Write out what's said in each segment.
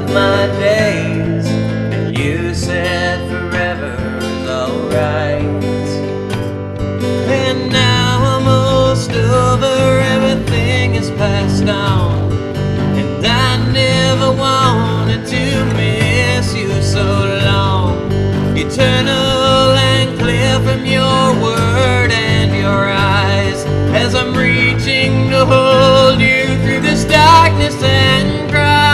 my days, and you said forever's alright. And now almost over, everything is passed on, and I never wanted to miss you so long. Eternal and clear from your word and your eyes, as I'm reaching to hold you through this darkness and cries.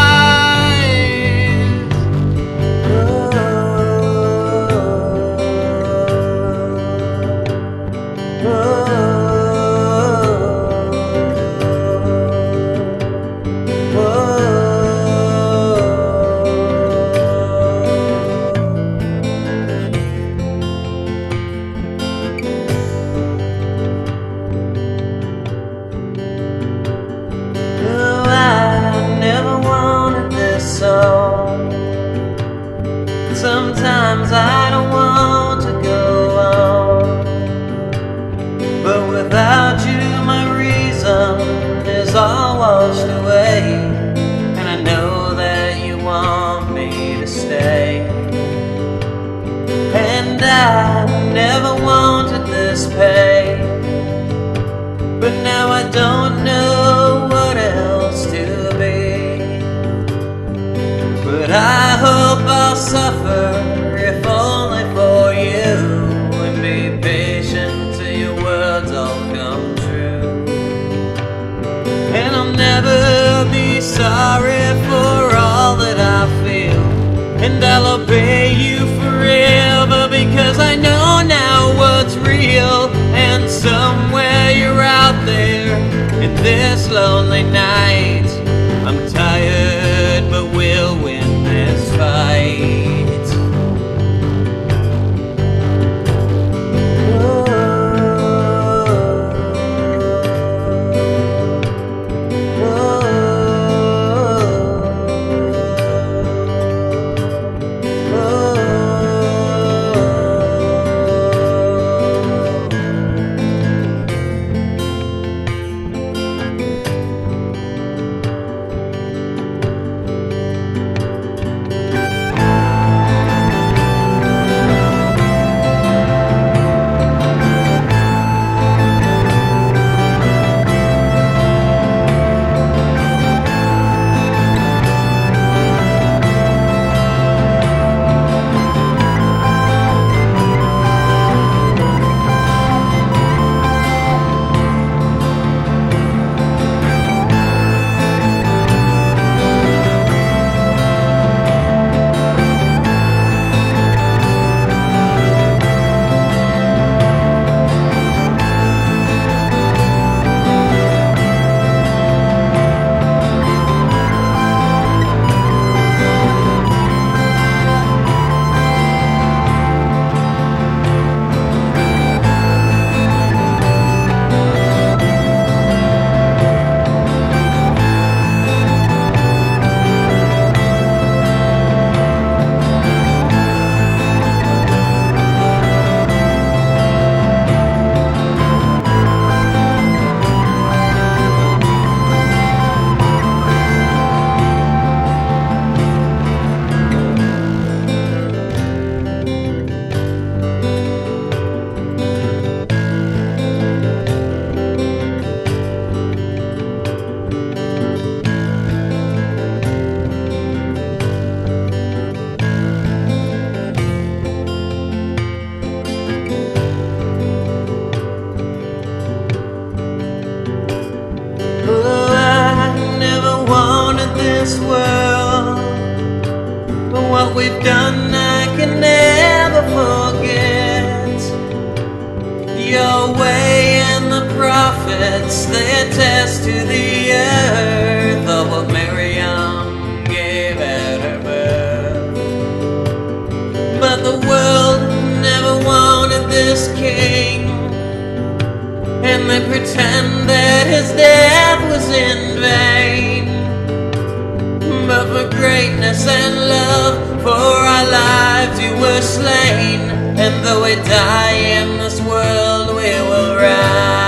Sometimes I don't want to go on, but without you my reason is all washed away, and I know that you want me to stay. And I never wanted this pain, but now I don't know what else to be. But I hope I'll suffer, if only for you, and be patient till your words all come true. And I'll never be sorry for all that I feel, and I'll obey you forever, because I know now what's real. And somewhere you're out there in this lonely night. I'm tired, but we'll win this fight. This world, but what we've done I can never forget. Your way and the prophets, they attest to the earth of what Miriam gave at her birth. But the world never wanted this king, and they pretend that his death was in vain. But for greatness and love, for our lives you were slain, and though we die in this world, we will rise.